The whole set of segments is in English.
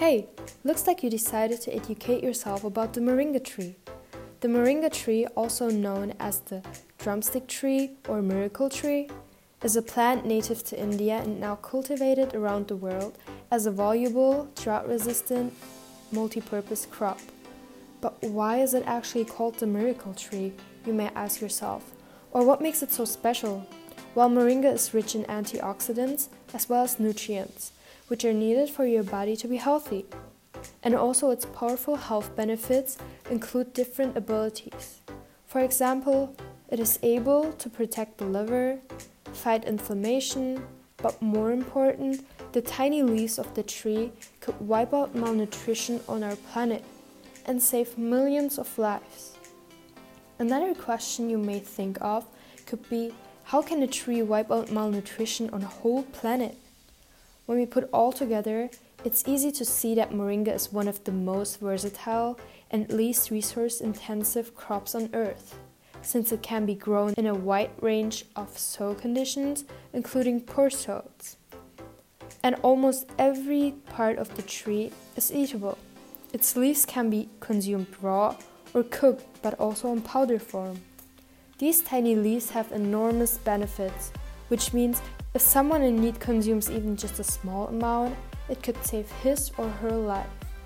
Hey, looks like you decided to educate yourself about the moringa tree. The moringa tree, also known as the drumstick tree or miracle tree, is a plant native to India and now cultivated around the world as a valuable, drought-resistant, multi-purpose crop. But why is it actually called the miracle tree, you may ask yourself? Or what makes it so special? Well, moringa is rich in antioxidants as well as nutrients, which are needed for your body to be healthy. And also its powerful health benefits include different abilities. For example, it is able to protect the liver, fight inflammation, but more important, the tiny leaves of the tree could wipe out malnutrition on our planet and save millions of lives. Another question you may think of could be, how can a tree wipe out malnutrition on a whole planet? When we put all together, it's easy to see that moringa is one of the most versatile and least resource-intensive crops on Earth, since it can be grown in a wide range of soil conditions, including poor soils. And almost every part of the tree is eatable. Its leaves can be consumed raw or cooked, but also in powder form. These tiny leaves have enormous benefits, which means if someone in need consumes even just a small amount, it could save his or her life.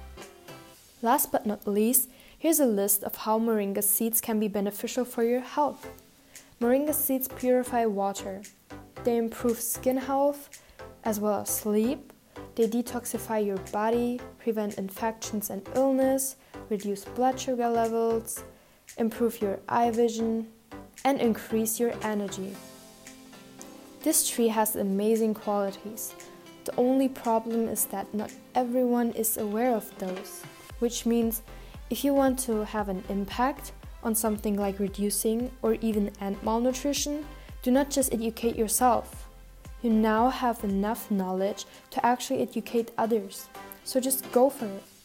Last but not least, here's a list of how moringa seeds can be beneficial for your health. Moringa seeds purify water. They improve skin health as well as sleep. They detoxify your body, prevent infections and illness, reduce blood sugar levels, improve your eye vision, and increase your energy. This tree has amazing qualities. The only problem is that not everyone is aware of those, which means if you want to have an impact on something like reducing or even end malnutrition, do not just educate yourself. You now have enough knowledge to actually educate others, so just go for it.